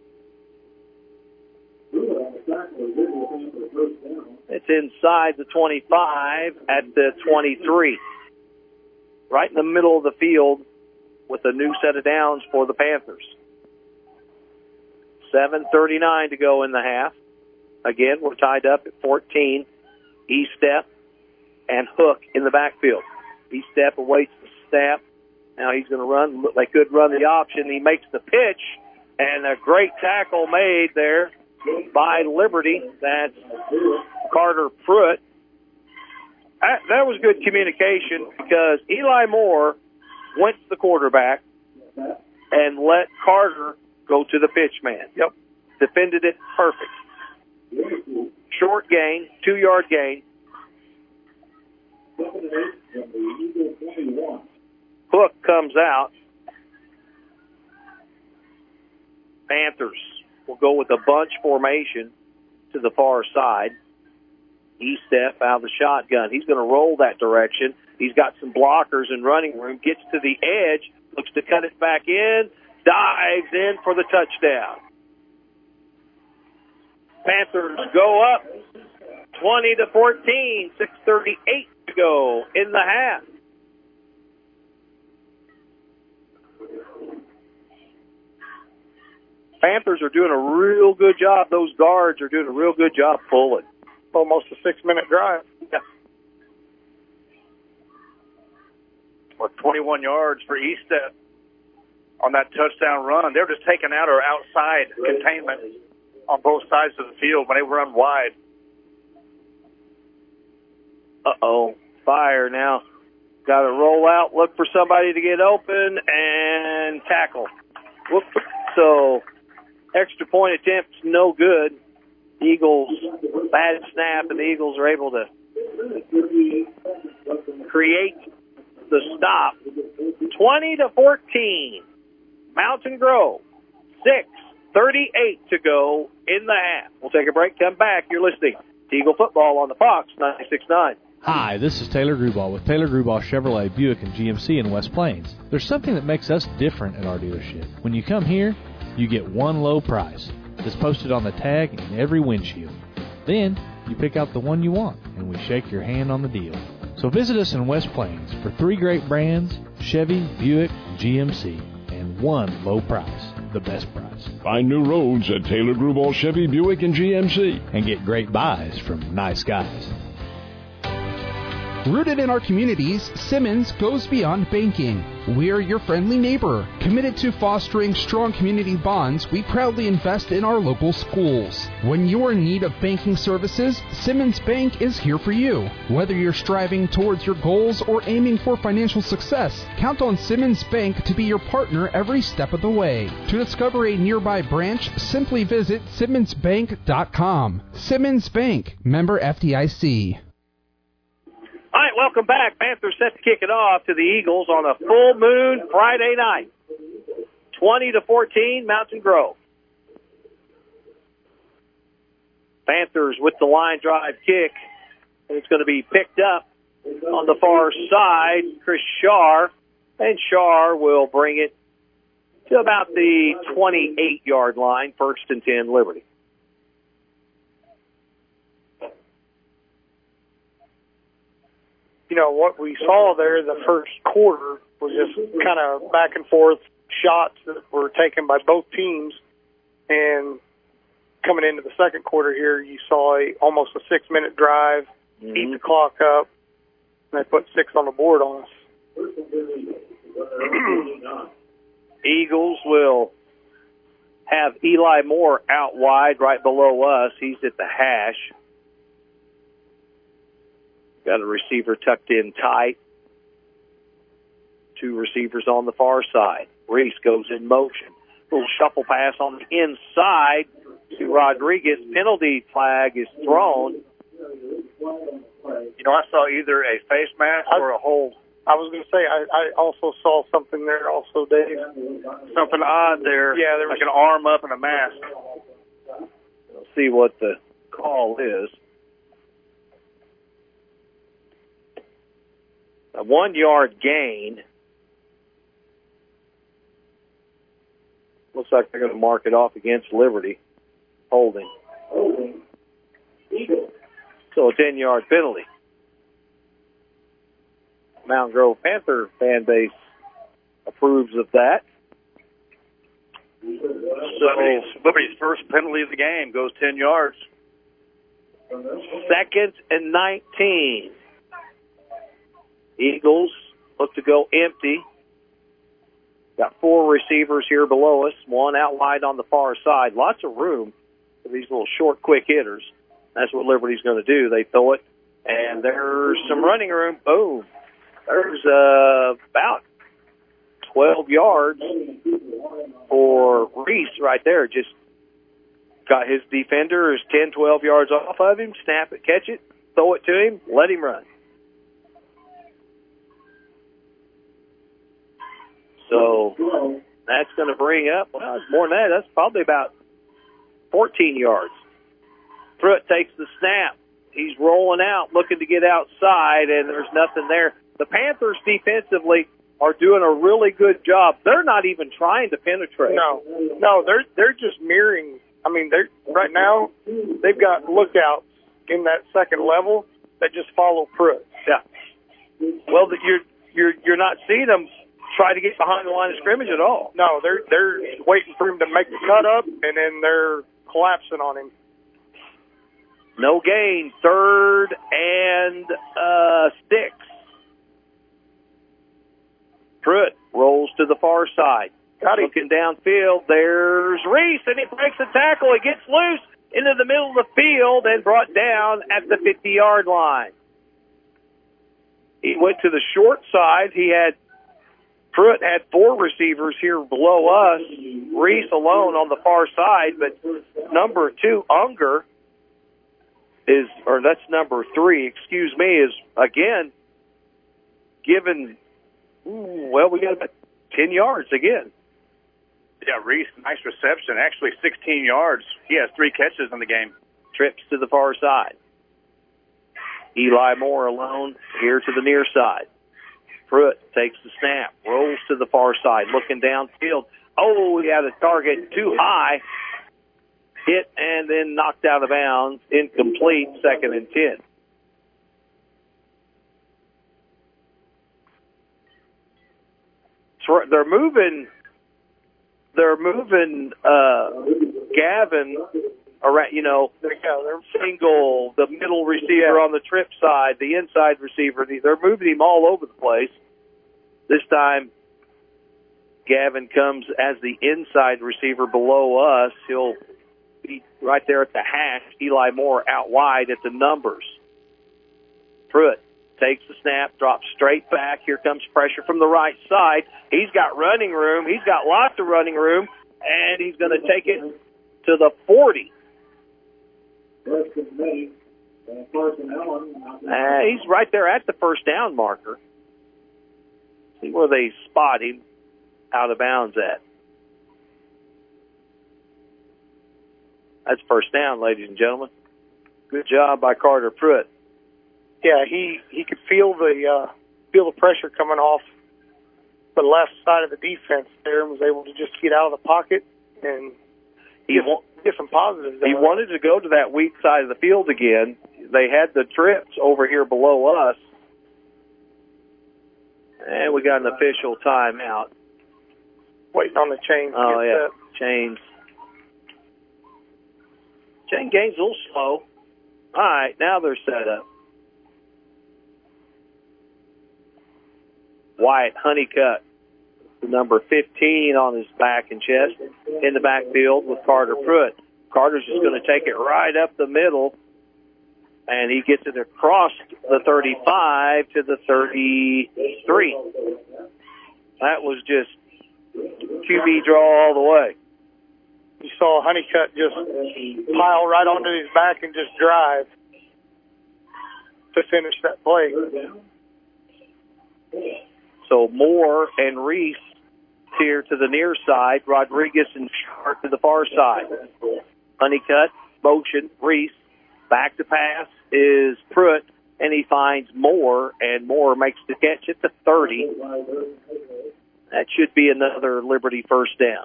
Speaker 1: It's inside the 25 at the 23. Right in the middle of the field with a new set of downs for the Panthers. 7:39 to go in the half. Again, we're tied up at 14. E-Step and Hook in the backfield. E-Step awaits the snap. Now he's going to run. They could run the option. He makes the pitch, and a great tackle made there by Liberty. That's Carter Pruitt. That was good communication because Eli Moore went to the quarterback and let Carter go to the pitch man. Yep. Defended it perfect. Short gain, 2-yard gain. Hook comes out. Panthers will go with a bunch formation to the far side. E-Step out of the shotgun. He's going to roll that direction. He's got some blockers and running room. Gets to the edge. Looks to cut it back in. Dives in for the touchdown. Panthers go up 20-14. 6:38 to go in the half. Panthers are doing a real good job. Those guards are doing a real good job pulling.
Speaker 2: Almost a 6-minute drive.
Speaker 1: Yeah.
Speaker 7: With 21 yards for E-Step on that touchdown run. They were just taking out our outside containment on both sides of the field when they run wide.
Speaker 1: Uh-oh. Fire now. Got to roll out, look for somebody to get open, and tackle. Whoop. So, extra point attempt, no good. Eagles, bad snap, and the Eagles are able to create the stop. 20-14. Mountain Grove. 6:38 to go in the half. We'll take a break, come back. You're listening to Eagle Football on the Fox 96.9.
Speaker 15: Hi, this is Taylor Grubauer with Taylor Grubauer Chevrolet, Buick, and GMC in West Plains. There's something that makes us different at our dealership. When you come here, you get one low price that's posted on the tag in every windshield. Then, you pick out the one you want, and we shake your hand on the deal. So visit us in West Plains for 3 great brands, Chevy, Buick, and GMC, and one low price, the best price.
Speaker 16: Find new roads at Taylor Grubauer Chevy, Buick, and GMC.
Speaker 15: And get great buys from nice guys.
Speaker 17: Rooted in our communities, Simmons goes beyond banking. We're your friendly neighbor. Committed to fostering strong community bonds, we proudly invest in our local schools. When you're in need of banking services, Simmons Bank is here for you. Whether you're striving towards your goals or aiming for financial success, count on Simmons Bank to be your partner every step of the way. To discover a nearby branch, simply visit simmonsbank.com. Simmons Bank, member FDIC.
Speaker 1: All right, welcome back. Panthers set to kick it off to the Eagles on a full moon Friday night. 20-14, Mountain Grove. Panthers with the line drive kick. It's going to be picked up on the far side. Chris Shaw, and Shaw will bring it to about the 28-yard line, 1st and 10, Liberty.
Speaker 2: You know, what we saw there the first quarter was just kind of back and forth shots that were taken by both teams. And coming into the second quarter here, you saw almost a 6-minute drive, eat the clock up, and they put 6 on the board on us.
Speaker 1: Eagles will have Eli Moore out wide right below us. He's at the hash. Got a receiver tucked in tight. 2 receivers on the far side. Reese goes in motion. Little shuffle pass on the inside to Rodriguez. Penalty flag is thrown.
Speaker 7: You know, I saw either a face mask or a hold.
Speaker 2: I was going to say, I also saw something there also, Dave.
Speaker 7: Something odd there.
Speaker 2: Yeah, there was
Speaker 7: like an arm up and a mask.
Speaker 1: Let's see what the call is. A 1-yard gain. Looks like they're going to mark it off against Liberty. Holding. So a 10-yard penalty. Mountain Grove Panther fan base approves of that. So
Speaker 7: Liberty's first penalty of the game goes 10 yards.
Speaker 1: 2nd and 19. Eagles look to go empty. Got 4 receivers here below us, 1 out wide on the far side. Lots of room for these little short, quick hitters. That's what Liberty's going to do. They throw it, and there's some running room. Boom. There's about 12 yards for Reese right there. Just got his defender is 10, 12 yards off of him. Snap it, catch it, throw it to him, let him run. So that's going to bring up, well, more than that. That's probably about 14 yards. Pruitt takes the snap. He's rolling out, looking to get outside, and there's nothing there. The Panthers defensively are doing a really good job. They're not even trying to penetrate.
Speaker 2: No, they're just mirroring. I mean, they're right now they've got lookouts in that second level that just follow Pruitt.
Speaker 1: Yeah. Well, you're not seeing them try to get behind the line of scrimmage at all.
Speaker 2: No, they're waiting for him to make the cut up, and then they're collapsing on him.
Speaker 1: No gain. 3rd and 6. Pruitt rolls to the far side. Looking downfield, there's Reese, and he breaks the tackle. He gets loose into the middle of the field and brought down at the 50-yard line. He went to the short side. Pruitt had 4 receivers here below us. Reese alone on the far side, but number 2, Unger, that's number 3, is again given, we got about 10 yards again.
Speaker 7: Yeah, Reese, nice reception. Actually 16 yards. He has 3 catches in the game.
Speaker 1: Trips to the far side. Eli Moore alone here to the near side. Pruitt takes the snap, rolls to the far side, looking downfield. Oh, he had a target too high. Hit and then knocked out of bounds. Incomplete, 2nd and 10. So they're moving Gavin around, you know, single, the middle receiver on the trip side, the inside receiver. They're moving him all over the place. This time, Gavin comes as the inside receiver below us. He'll be right there at the hash. Eli Moore out wide at the numbers. Pruitt takes the snap, drops straight back. Here comes pressure from the right side. He's got running room. He's got lots of running room, and he's going to take it to the 40. He's right there at the first down marker. See where they spot him out of bounds at. That's first down, ladies and gentlemen. Good job by Carter Pruitt.
Speaker 2: Yeah, he could feel the pressure coming off the left side of the defense there, and was able to just get out of the pocket and get some positives there.
Speaker 1: He wanted to go to that weak side of the field again. They had the trips over here below us. And we got an official timeout.
Speaker 2: Waiting on the chain.
Speaker 1: Oh, yeah. Chain game's a little slow. All right, now they're set up. Wyatt Honeycutt, number 15 on his back and chest, in the backfield with Carter Pruitt. Carter's just going to take it right up the middle, and he gets it across the 35 to the 33. That was just QB draw all the way.
Speaker 2: You saw Honeycutt just pile right onto his back and just drive to finish that play.
Speaker 1: So Moore and Reese here to the near side, Rodriguez and Sharp to the far side. Honeycutt, motion, Reese, back to pass is Pruitt, and he finds Moore, and Moore makes the catch at the 30. That should be another Liberty first down.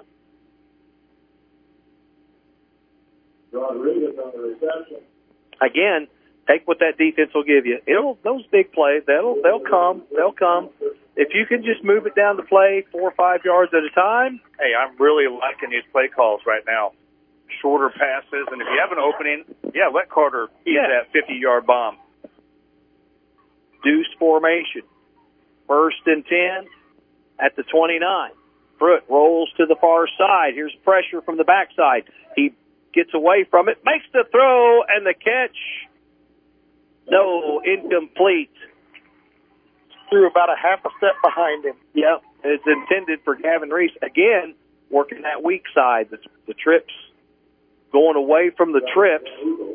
Speaker 1: Again, take what that defense will give you. Those big plays, they'll come. If you can just move it down the play 4 or 5 yards at a time.
Speaker 7: Hey, I'm really liking these play calls right now. Shorter passes, and if you have an opening, let Carter eat that 50-yard bomb.
Speaker 1: Deuce formation. 1st and 10 at the 29. Pruitt rolls to the far side. Here's pressure from the backside. He gets away from it, makes the throw, and the catch. No, incomplete.
Speaker 2: Threw about a half a step behind him.
Speaker 1: Yep, it's intended for Gavin Reese. Again, working that weak side. The trips, going away from the trips.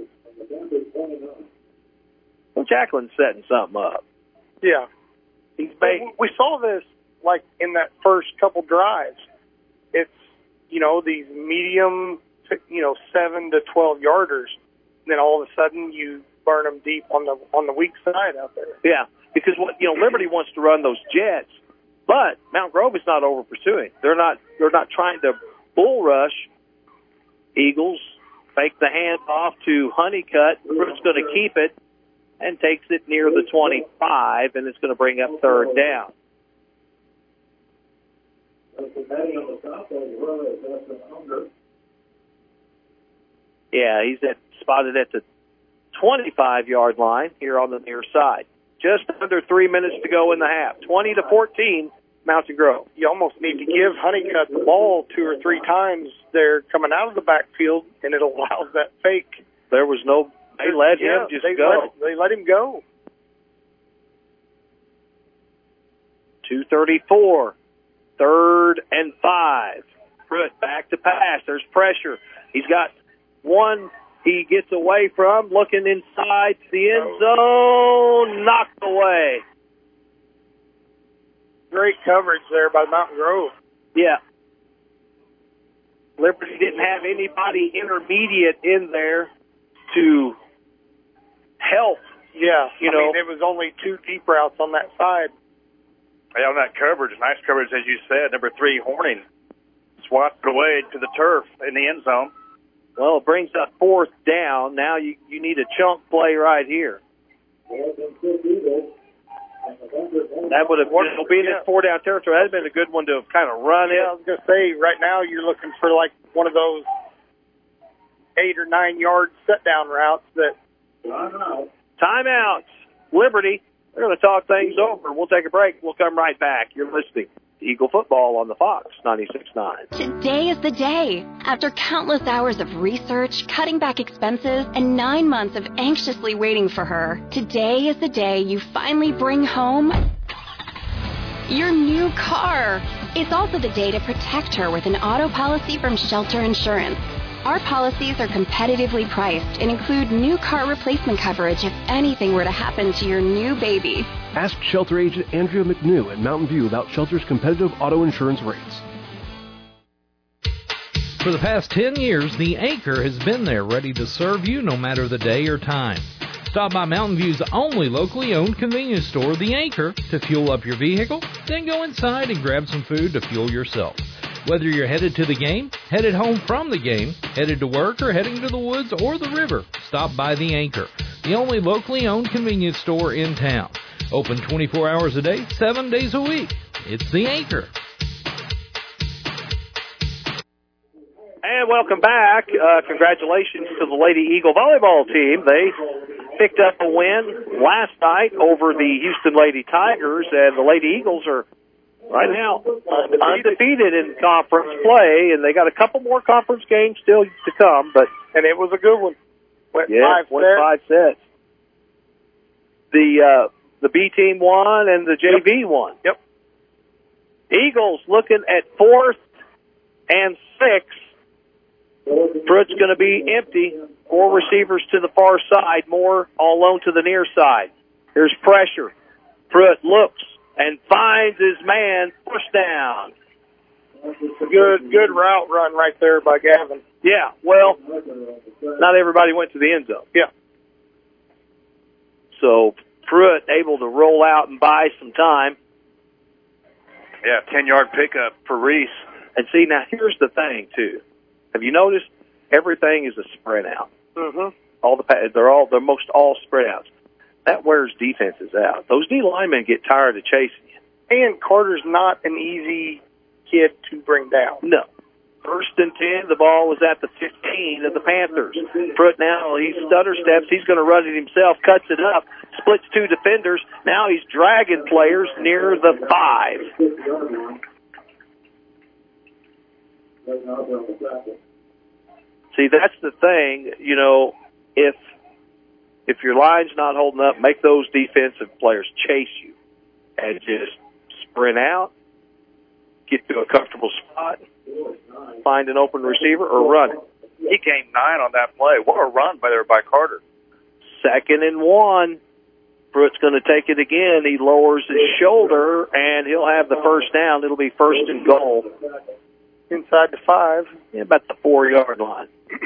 Speaker 1: Well, Jacqueline's setting something up.
Speaker 2: Yeah. We saw this, like, in that first couple drives. It's, these medium, 7 to 12 yarders. And then all of a sudden you burn them deep on the weak side out there.
Speaker 1: Yeah, because Liberty wants to run those jets, but Mount Grove is not over pursuing. They're not trying to bull rush. Eagles fake the hand off to Honeycutt. Pruitt's going to keep it and takes it near the 25, and it's going to bring up 3rd down. Yeah, he's spotted at the 25-yard line here on the near side. Just under 3 minutes to go in the half. 20-14, Mountain Grove.
Speaker 2: You almost need to give Honeycutt the ball 2 or 3 times there coming out of the backfield, and it allows that fake.
Speaker 1: There was no... They let him just go.
Speaker 2: They let him go.
Speaker 1: 2:34, 3rd and 5. Pruitt back to pass. There's pressure. He's got one he gets away from, looking inside the end zone, knocked away.
Speaker 2: Great coverage there by Mountain Grove.
Speaker 1: Yeah. Liberty didn't have anybody intermediate in there to help.
Speaker 2: Yeah, there was only 2 deep routes on that side.
Speaker 7: Yeah, on that coverage, nice coverage, as you said. Number 3, Horning, swapped it away to the turf in the end zone.
Speaker 1: Well, it brings up 4th down. Now you need a chunk play right here. That would have been in 4-down territory. That would have been a good one to have kind of run it.
Speaker 2: I was going to say, right now you're looking for like one of those 8 or 9 yard set down routes that.
Speaker 1: Timeouts. Liberty. They're going to talk things over. We'll take a break. We'll come right back. You're listening to Eagle Football on the Fox 96.9.
Speaker 18: Today is the day. After countless hours of research, cutting back expenses, and 9 months of anxiously waiting for her, today is the day you finally bring home your new car. It's also the day to protect her with an auto policy from Shelter Insurance. Our policies are competitively priced and include new car replacement coverage if anything were to happen to your new baby.
Speaker 19: Ask Shelter agent Andrea McNew at Mountain View about Shelter's competitive auto insurance rates.
Speaker 8: For the past 10 years, the Anchor has been there ready to serve you no matter the day or time. Stop by Mountain View's only locally owned convenience store, The Anchor, to fuel up your vehicle, then go inside and grab some food to fuel yourself. Whether you're headed to the game, headed home from the game, headed to work, or heading to the woods or the river, stop by The Anchor, the only locally owned convenience store in town. Open 24 hours a day, 7 days a week. It's The Anchor.
Speaker 1: And welcome back. Congratulations to the Lady Eagle volleyball team. They picked up a win last night over the Houston Lady Tigers, and the Lady Eagles are right now undefeated in conference play, and they got a couple more conference games still to come.
Speaker 2: And it was a good one. Went
Speaker 1: 5 sets. The B team won and the JV won.
Speaker 2: Yep.
Speaker 1: Eagles looking at 4th and 6. Pruitt's going to be empty. 4 receivers to the far side, more all alone to the near side. There's pressure. Pruitt looks and finds his man, push down.
Speaker 2: Good route run right there by Gavin.
Speaker 1: Yeah, well, not everybody went to the end zone.
Speaker 2: Yeah.
Speaker 1: So Pruitt able to roll out and buy some time.
Speaker 7: Yeah, 10-yard pickup for Reese.
Speaker 1: And see, now here's the thing, too. Have you noticed everything is a spread out?
Speaker 2: Mm-hmm.
Speaker 1: They're most all spread outs. That wears defenses out. Those D linemen get tired of chasing you.
Speaker 2: And Carter's not an easy kid to bring down.
Speaker 1: No. 1st and 10, the ball was at the 15 of the Panthers. Pruitt now, he stutter steps. He's going to run it himself, cuts it up, splits 2 defenders. Now he's dragging players near the 5. See, that's the thing, you know, if your line's not holding up, make those defensive players chase you and just sprint out, get to a comfortable spot, find an open receiver, or run it.
Speaker 7: He gained 9 on that play. What a run by Carter.
Speaker 1: 2nd and 1. Pruitt's going to take it again. He lowers his shoulder, and he'll have the first down. It'll be 1st and goal.
Speaker 2: Inside the 5.
Speaker 1: Yeah, about the 4-yard line.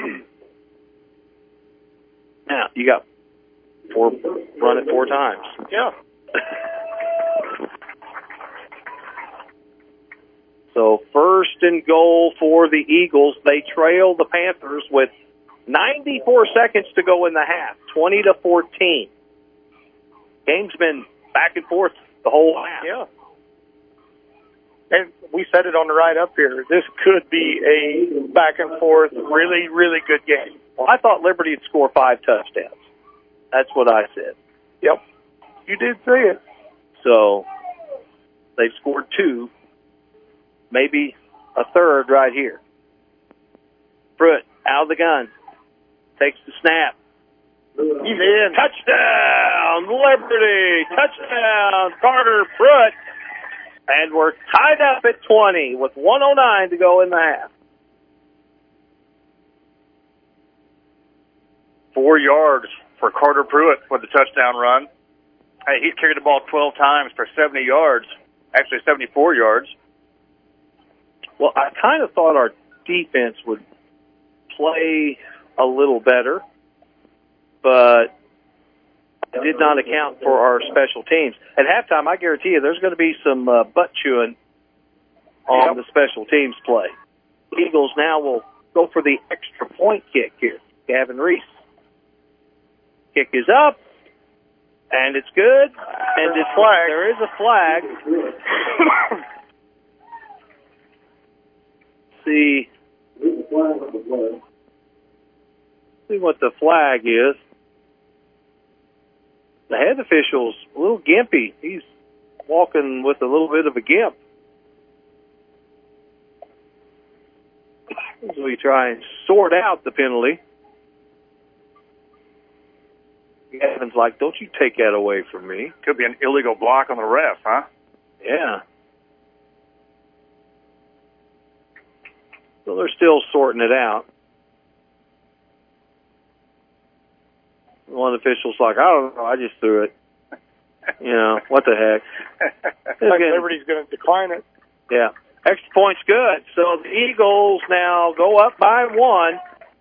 Speaker 1: Now, you got run it 4 times.
Speaker 2: Yeah.
Speaker 1: So 1st and goal for the Eagles. They trail the Panthers with 94 seconds to go in the half, 20-14. Game's been back and forth the whole half.
Speaker 2: Yeah. And we said it on the ride up here. This could be a back and forth, really, really good game.
Speaker 1: Well, I thought Liberty would score 5 touchdowns. That's what I said.
Speaker 2: Yep. You did say it.
Speaker 1: So they've scored 2, maybe a third right here. Pruitt out of the gun. Takes the snap. He's in. Touchdown, Liberty. Touchdown, Carter Pruitt. And we're tied up at 20 with 1:09 to go in the half.
Speaker 7: 4 yards for Carter Pruitt for the touchdown run. Hey, he's carried the ball 12 times for 70 yards, actually 74 yards.
Speaker 1: Well, I kind of thought our defense would play a little better, but I did not account for our special teams. At halftime, I guarantee you there's going to be some butt chewing on the special teams play. Eagles now will go for the extra point kick here. Gavin Reese. Kick is up, and it's good. And it's flag. There is a flag. See. See what the flag is. The head official's a little gimpy. He's walking with a little bit of a gimp. As we try and sort out the penalty. Gavin's like, don't you take that away from me.
Speaker 7: Could be an illegal block on the ref, huh?
Speaker 1: Yeah. So they're still sorting it out. One official's like, I don't know, I just threw it. You know, what the heck.
Speaker 2: Like Liberty's going to decline it.
Speaker 1: Yeah. Extra point's good. So the Eagles now go up by 1,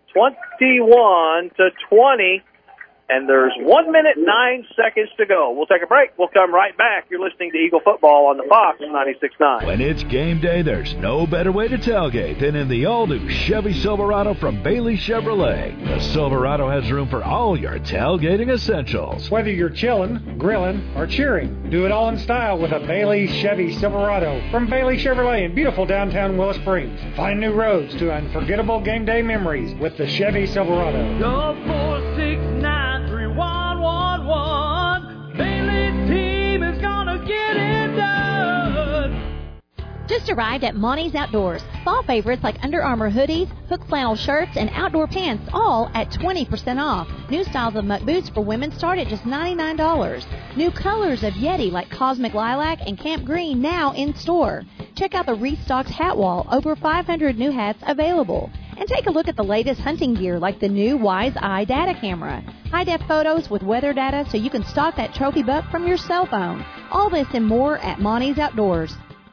Speaker 1: 21-20. And there's 1 minute, 9 seconds to go. We'll take a break. We'll come right back. You're listening to Eagle Football on the Fox 96.9.
Speaker 5: When it's game day, there's no better way to tailgate than in the all-new Chevy Silverado from Bailey Chevrolet. The Silverado has room for all your tailgating essentials.
Speaker 6: Whether you're chilling, grilling, or cheering, do it all in style with a Bailey Chevy Silverado from Bailey Chevrolet in beautiful downtown Willow Springs. Find new roads to unforgettable game day memories with the Chevy Silverado.
Speaker 4: Go 469 3111. Bailey's team is gonna get it done.
Speaker 20: Just arrived at Monty's Outdoors. Fall favorites like Under Armour hoodies, hook flannel shirts, and outdoor pants, all at 20% off. New styles of muck boots for women start at just $99. New colors of Yeti like Cosmic Lilac and Camp Green now in store. Check out the restocked hat wall, over 500 new hats available. And take a look at the latest hunting gear like the new Wise Eye data camera. High-def photos with weather data so you can stalk that trophy buck from your cell phone. All this and more at Monty's Outdoors.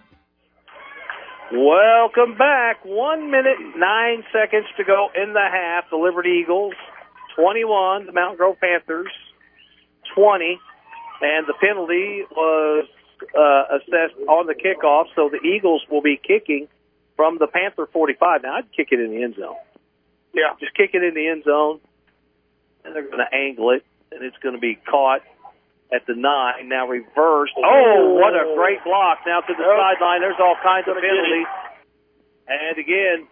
Speaker 1: Welcome back. 1 minute, 9 seconds to go in the half. The Liberty Eagles, 21. The Mountain Grove Panthers, 20. And the penalty was assessed on the kickoff, so the Eagles will be kicking from the Panther 45. Now, I'd kick it in the end zone.
Speaker 2: Yeah.
Speaker 1: Just kick it in the end zone, and they're going to angle it, and it's going to be caught at the 9. Now reversed. Oh, what a great block. Now to the sideline. There's all kinds of penalties. And again,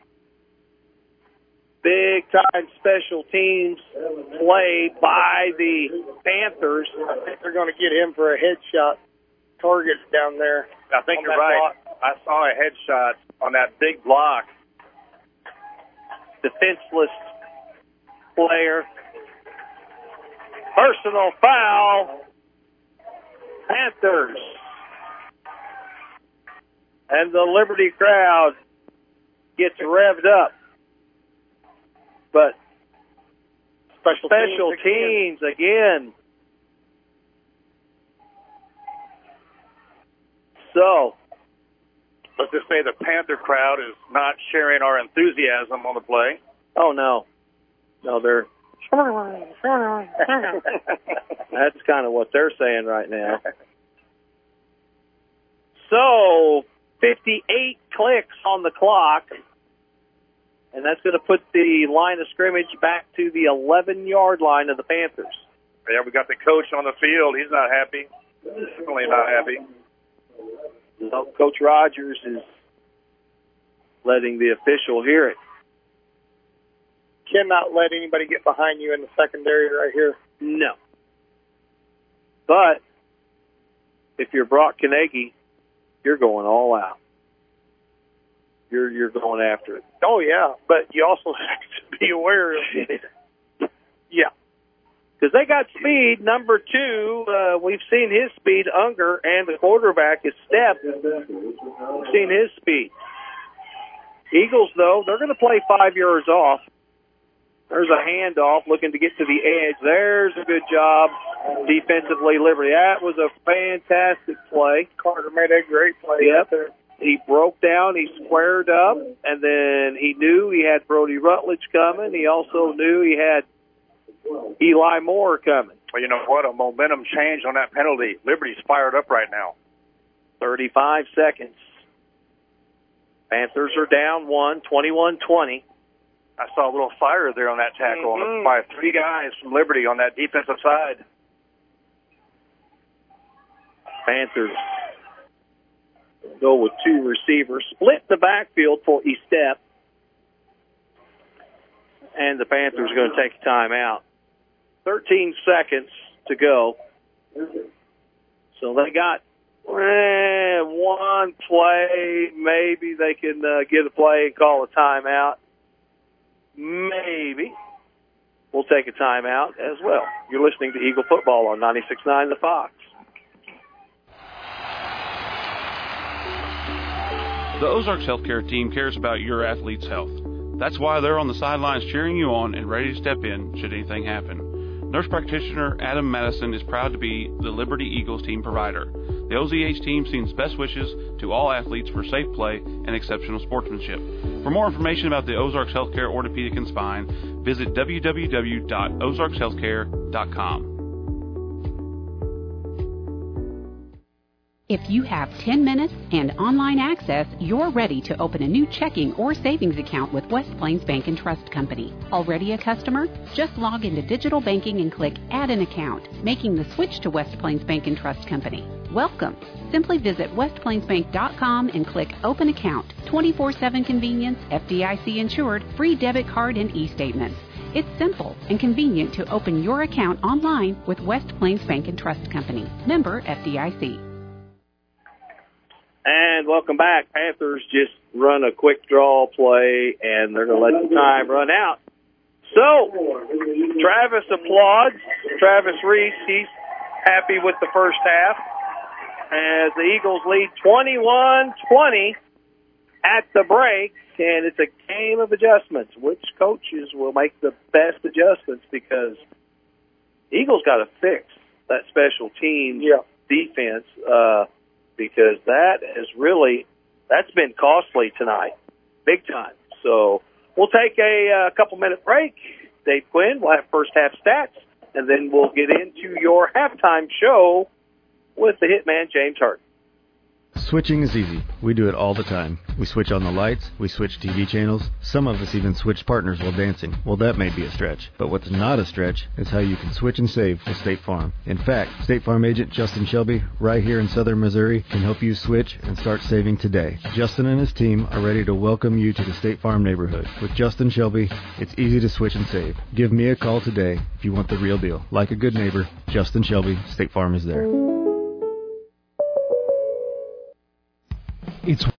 Speaker 1: big-time special teams play by the Panthers.
Speaker 2: I think they're going to get him for a headshot target down there.
Speaker 7: I think you're right. I saw a headshot on that big block.
Speaker 1: Defenseless player. Personal foul. Panthers. And the Liberty crowd gets revved up. But special teams again. So,
Speaker 7: let's just say the Panther crowd is not sharing our enthusiasm on the play.
Speaker 1: Oh, no. No, they're... That's kind of what they're saying right now. So, 58 clicks on the clock. And that's going to put the line of scrimmage back to the 11-yard line of the Panthers.
Speaker 7: Yeah, we got the coach on the field. He's not happy. Definitely not happy.
Speaker 1: No, Coach Rogers is letting the official hear it.
Speaker 2: Cannot let anybody get behind you in the secondary right here.
Speaker 1: No. But if you're Brock Carnegie, you're going all out. You're going after it.
Speaker 2: Oh, yeah, but you also have to be aware of it. Yeah.
Speaker 1: Because they got speed. Number 2, we've seen his speed, Unger, and the quarterback is Stepp. We've seen his speed. Eagles, though, they're going to play 5 yards off. There's a handoff looking to get to the edge. There's a good job defensively, Liberty. That was a fantastic play.
Speaker 2: Carter made a great play.
Speaker 1: Yep. He broke down, he squared up, and then he knew he had Brody Rutledge coming. He also knew he had Eli Moore coming.
Speaker 7: Well, you know what? A momentum change on that penalty. Liberty's fired up right now.
Speaker 1: 35 seconds. Panthers are down 1, 21-20.
Speaker 7: I saw a little fire there on that tackle by 3 guys from Liberty on that defensive side.
Speaker 1: Panthers go with 2 receivers. Split the backfield for Estep. and the Panthers are going to take a timeout. 13 seconds to go. So they got one play. Maybe they can get a play and call a timeout. Maybe. We'll take a timeout as well. You're listening to Eagle Football on 96.9 The Fox.
Speaker 9: The Ozarks Healthcare team cares about your athlete's health. That's why they're on the sidelines cheering you on and ready to step in should anything happen. Nurse practitioner Adam Madison is proud to be the Liberty Eagles team provider. The OZH team sends best wishes to all athletes for safe play and exceptional sportsmanship. For more information about the Ozarks Healthcare Orthopedic and Spine, visit www.ozarkshealthcare.com.
Speaker 21: If you have 10 minutes and online access, you're ready to open a new checking or savings account with West Plains Bank and Trust Company. Already a customer? Just log into digital banking and click Add an Account, making the switch to West Plains Bank and Trust Company. Welcome. Simply visit westplainsbank.com and click Open Account. 24/7 convenience, FDIC insured, free debit card and e-statements. It's simple and convenient to open your account online with West Plains Bank and Trust Company. Member FDIC.
Speaker 1: And welcome back. Panthers just run a quick draw play, and they're going to let the time run out. So, Travis applauds. Travis Reese, he's happy with the first half as the Eagles lead 21-20 at the break, and it's a game of adjustments. Which coaches will make the best adjustments, because Eagles got to fix that special teams defense, because that's been costly tonight, big time. So we'll take a couple-minute break. Dave Quinn will have first half stats, and then we'll get into your halftime show with the hitman, James Hart.
Speaker 12: Switching is easy. We do it all the time. We switch on the lights, we switch TV channels, some of us even switch partners while dancing. Well, that may be a stretch, but what's not a stretch is how you can switch and save with State Farm. In fact, State Farm agent Justin Shelby, right here in southern Missouri, can help you switch and start saving today. Justin and his team are ready to welcome you to the State Farm neighborhood. With Justin Shelby, it's easy to switch and save. Give me a call today if you want the real deal. Like a good neighbor, Justin Shelby, State Farm is there.
Speaker 3: It's